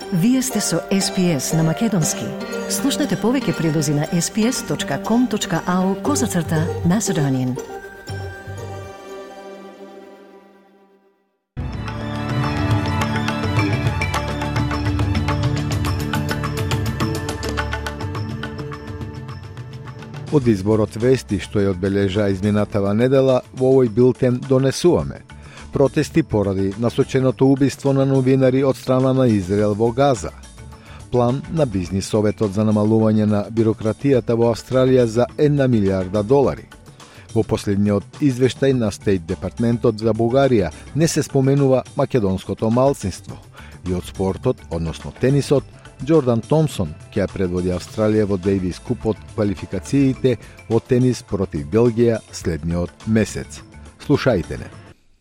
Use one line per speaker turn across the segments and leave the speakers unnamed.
Вие сте со SPS на Македонски. Слушнете повеќе прилози на sps.com.au/Macedonian.
Од изборот вести што ја одбележа изминатава недела, во овој билтен донесуваме протести поради насоченото убиство на новинари од страна на Израел во Газа, план на бизнис советот за намалување на бирократијата во Австралија за $1 милиарда. Во последниот извештај на Стейт департментот за Бугарија не се споменува македонското малцинство и од спортот, односно тенисот, Джордан Томсон ќе ја предводи Австралија во Дейвис Куп од квалификациите во тенис против Белгија следниот месец. Слушајте не.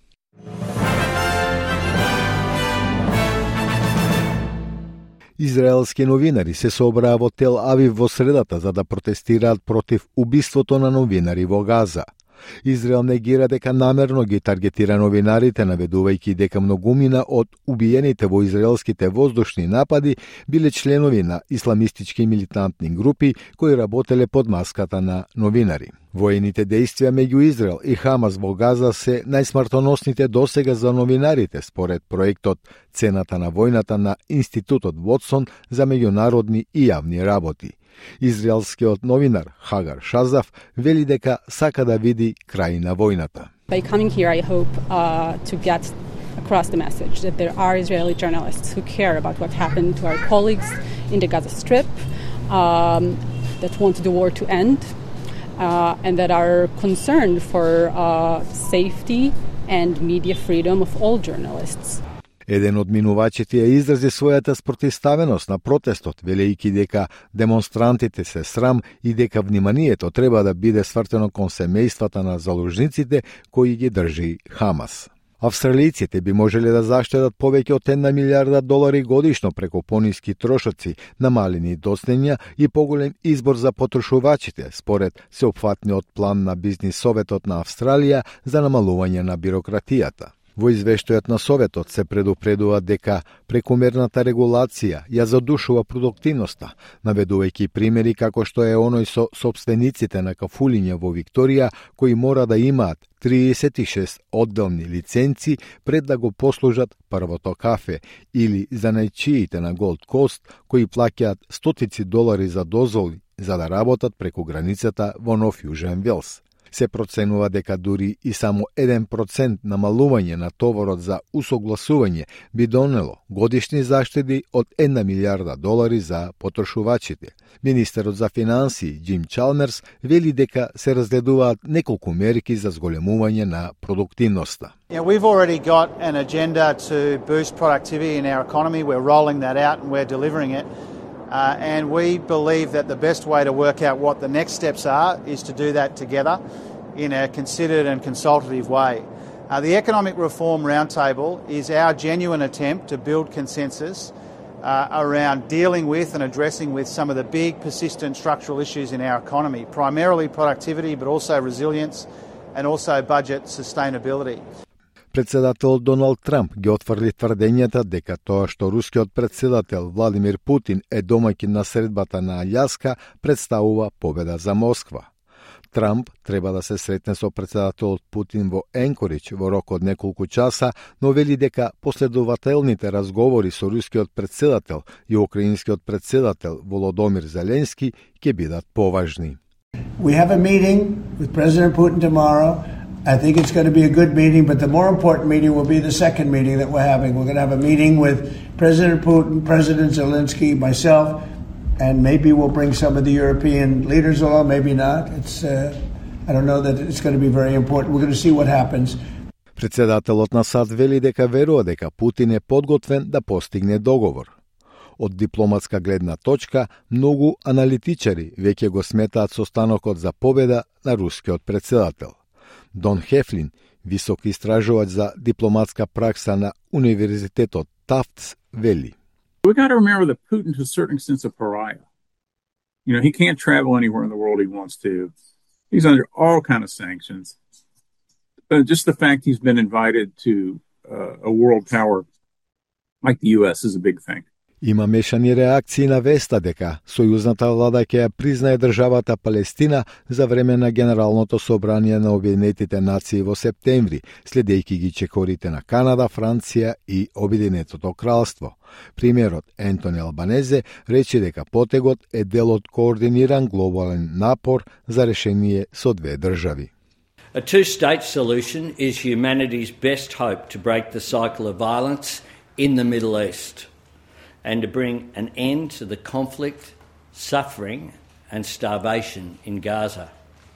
Израелски новинари се собраа во Тел Авив во средата за да протестираат против убиството на новинари во Газа. Израел негира дека намерно ги таргетира новинарите, наведувајќи дека многумина од убиените во израелските воздушни напади биле членови на исламистички милитантни групи кои работеле под маската на новинари. Воените дејствија меѓу Израел и Хамас во Газа се најсмртоносните досега за новинарите, според проектот Цената на војната на Институтот Вотсон за меѓународни и јавни работи. Израелскиот новинар Хагар Шазаф вели дека сака да види крај на војната.
By coming here, I hope to get across the message that there are Israeli journalists who care about what happened to our colleagues in the Gaza Strip, that want the war to end, and that are concerned for safety and media freedom of all journalists.
Еден од минувачите ја изрази својата спротивставеност на протестот, велејќи дека демонстрантите се срам и дека вниманието треба да биде свртено кон семејствата на заложниците кои ги држи Хамас. Австралијците би можеле да заштедат повеќе од $1 милиарда годишно преку пониски трошоци, намалени доцнења и поголем избор за потрошувачите, според сеопфатниот план на бизнис советот на Австралија за намалување на бирократијата. Во извештајот на Советот се предупредува дека прекумерната регулација ја задушува продуктивноста, наведувајќи примери како што е оној со сопствениците на кафулиња во Викторија кои мора да имаат 36 одделни лиценци пред да го послужат првото кафе, или занајчиите на Голд Кост кои плаќаат $100 за дозволи за да работат преку границата во Нов Јужен Велс. Се проценува дека дури и само 1% намалување на товарот за усогласување би донело годишни заштеди од $1 милиарда за потрошувачите. Министерот за финансии Џим Чалмерс вели дека се разгледуваат неколку мерки за зголемување на продуктивноста.
We've already got an agenda to boost productivity in our economy. We're rolling that out and we're delivering it. And we believe that the best way to work out what the next steps are is to do that together in a considered and consultative way. The Economic Reform Roundtable is our genuine attempt to build consensus around dealing with and addressing with some of the big persistent structural issues in our economy, primarily productivity but also resilience and also budget sustainability.
Председател Доналд Трамп ги отфрли тврдењата дека тоа што рускиот председател Владимир Путин е домаќин на средбата на Аљаска представува победа за Москва. Трамп треба да се сретне со председателот Путин во Енкоридж во рок од неколку часа, но вели дека последователните разговори со рускиот председател и украинскиот председател Володомир Зеленски ќе бидат поважни.
We have a meeting with President Putin tomorrow. I think it's going to be a good meeting, but the more important meeting will be the second meeting that we're having. We're going to have a meeting with President Putin, President Zelensky, myself, and maybe we'll bring some of the European leaders along, maybe not. I don't know that it's going to be very important. We're going to see what happens.
Председателот на САД вели дека верува дека Путин е подготвен да постигне договор. Од дипломатска гледна точка, многу аналитичари веќе го сметаат состанокот за победа на рускиот председател. Дон Хефлин, висок истражувач за дипломатска пракса на Универзитетот Тафтс, вели.
We got to remember that Putin to a certain extent is a pariah. You know, he can't travel anywhere in the world he wants to. He's under all kind of sanctions. Just the fact he's been invited to a world power like the U.S. is a big thing.
Има мешани реакции на веста дека сојузната влада ќе ја признае државата Палестина за време на Генералното собрание на Обединетите нации во септември, следејќи ги чекорите на Канада, Франција и Обединетото кралство. Премиерот Ентони Албанезе рече дека потегот е дел од координиран глобален напор за решение со две држави.
A two-state solution is humanity's best hope to break the cycle of violence in the Middle East and to bring an end to the conflict, suffering and starvation in Gaza.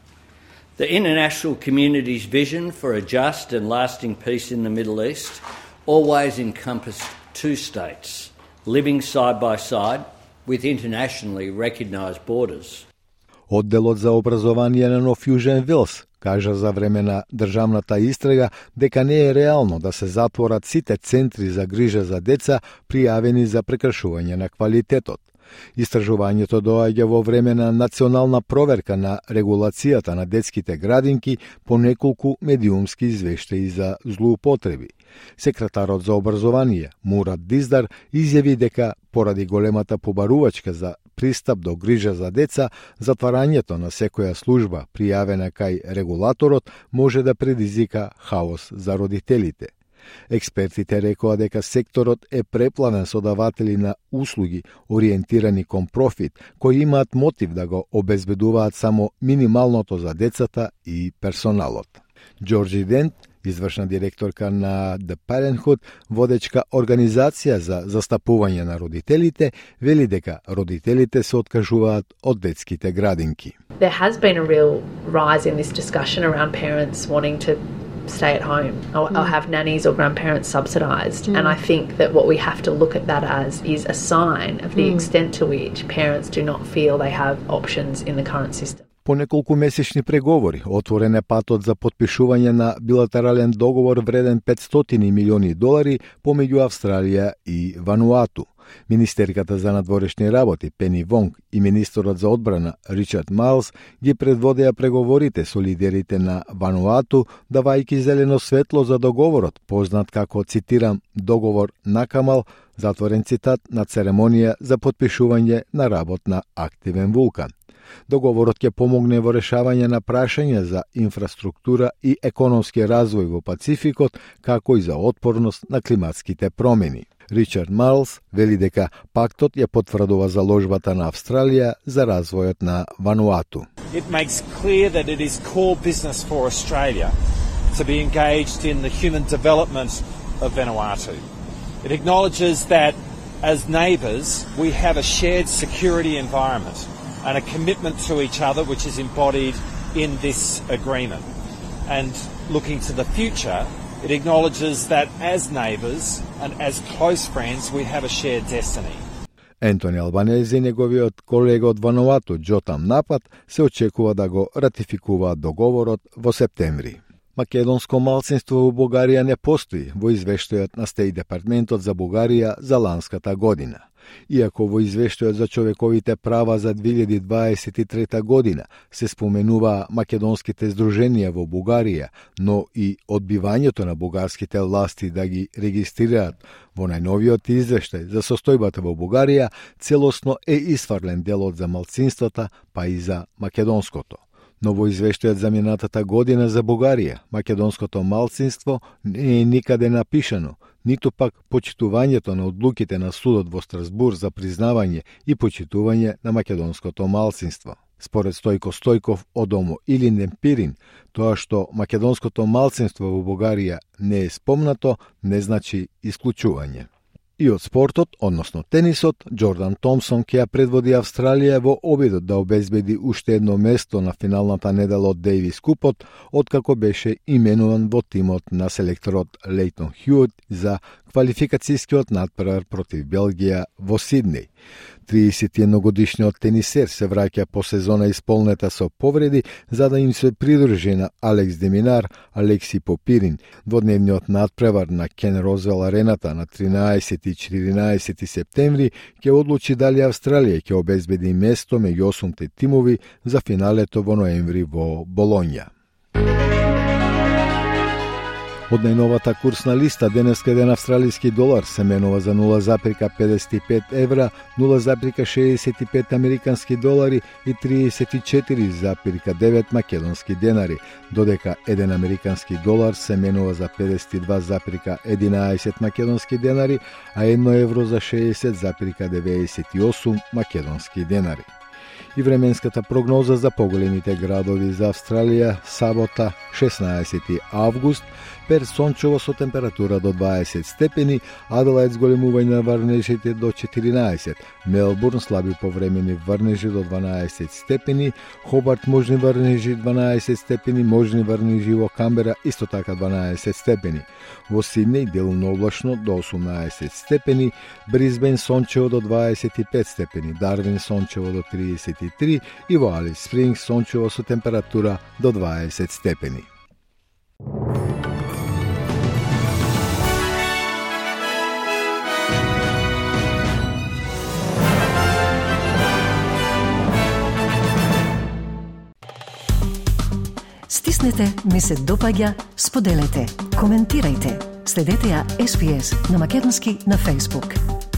The international community's vision for a just and lasting peace in the Middle East always encompassed two states, living side by side with internationally recognised borders.
Одделот за образование на Нов Јужен Велс кажа за време на државната истрага дека не е реално да се затворат сите центри за грижа за деца пријавени за прекршување на квалитетот. Истражувањето доаѓа во време на национална проверка на регулацијата на детските градинки по неколку медиумски извештаи за злоупотреби. Секретарот за образование Мурат Диздар изјави дека поради големата побарувачка за пристап до грижа за деца, затварањето на секоја служба пријавена кај регулаторот може да предизвика хаос за родителите. Експертите рекоа дека секторот е препланен со даватели на услуги ориентирани кон профит, кои имаат мотив да го обезбедуваат само минималното за децата и персоналот. Џорџи Дент, извршна директорка на The Parenthood, водечка организација за застапување на родителите, вели дека родителите се откажуваат од детските градинки.
There has been a real rise in this discussion around parents wanting to stay at home or have nannies or grandparents subsidised. And I think that what we have to look at that as is a sign of the extent to which parents do not feel they have options in the current system.
По неколку месечни преговори, отворен е патот за потпишување на билатерален договор вреден $500 милиони помеѓу Австралија и Вануату. Министерката за надворешни работи Пени Вонг и министерот за одбрана Ричард Майлс ги предводеа преговорите со лидерите на Вануату, давајќи зелено светло за договорот, познат како, цитирам, договор на Камал, затворен цитат, на церемонија за потпишување на работ на активен вулкан. Договорот ќе помогне во решавање на прашања за инфраструктура и економски развој во Пацификот, како и за отпорност на климатските промени. Ричард Майлс вели дека пактот ја потврдува заложбата на Австралија за развојот на Вануату.
It makes clear that it is core business for Australia to be engaged in the human development of Vanuatu. It acknowledges that as neighbours we have a shared security environment and a commitment to each other which is embodied in this agreement. And looking to the future, it acknowledges that as neighbours and as close friends we have a shared destiny.
Ентони Албанезе и неговиот колега од Вануату Џотам Напат се очекува да го ратификуваат договорот во септември. Македонско малцинство во Бугарија не постои во извештајот на Стејт департментот за Бугарија за ланската година. Иако во извештајот за човековите права за 2023 година се споменува македонските здруженија во Бугарија, но и одбивањето на бугарските власти да ги регистрираат во најновиот извештај за состојбата во Бугарија, целосно е исфрлен делот за малцинствата, па и за македонското. Но во извештајот за минатата година за Бугарија, македонското малцинство не е никаде напишано, ниту пак почитувањето на одлуките на судот во Страсбур за признавање и почитување на македонското малцинство. Според Стојко Стојков од ОМО или Немпирин, тоа што македонското малцинство во Бугарија не е спомнато, не значи исклучување. И од спортот, односно тенисот, Џордан Томсон ќе ја предводи Австралија во обидот да обезбеди уште едно место на финалната недела од Дејвис Купот, откако беше именуван во тимот на селекторот Лейтон Хјуит за квалификацијскиот надпревар против Белгија во Сиднеј. 31-годишниот тенисер се враќа по сезона исполнета со повреди, за да им се придружи на Алекс Деминар, Алекси Попирин. Дводневниот надпревар на Кен Розвел арената на 13 и 14 септември ќе одлучи дали Австралија ќе обезбеди место меѓу 8 тимови за финалето во ноември во Болоња. Од најновата курсна листа, денеска еден австралиски долар се менува за 0,55 евра, 0,65 американски долари и 34,9 македонски денари, додека еден американски долар се менува за 52,11 македонски денари, а 1 евро за 60,98 македонски денари. И временската прогноза за поголемите градови за Австралија: сабота 16 август, Перт сончево со температура до 20 степени, Аделаид зголемување на врнежите до 14, Мелбурн слаби повремени врнежи до 12 степени, Хобарт можни врнежи 12 степени, можни врнежи во Камбера исто така 12 степени, во Сиднеј делумно облачно до 18 степени, Брисбен сончево до 25 степени, Дарвин сончево до 33 и во Алис Спрингс сончево со температура до 20 степени.
Стиснете, ми се допаѓа, споделете, коментирајте. Следете ја SPS на Македонски на Facebook.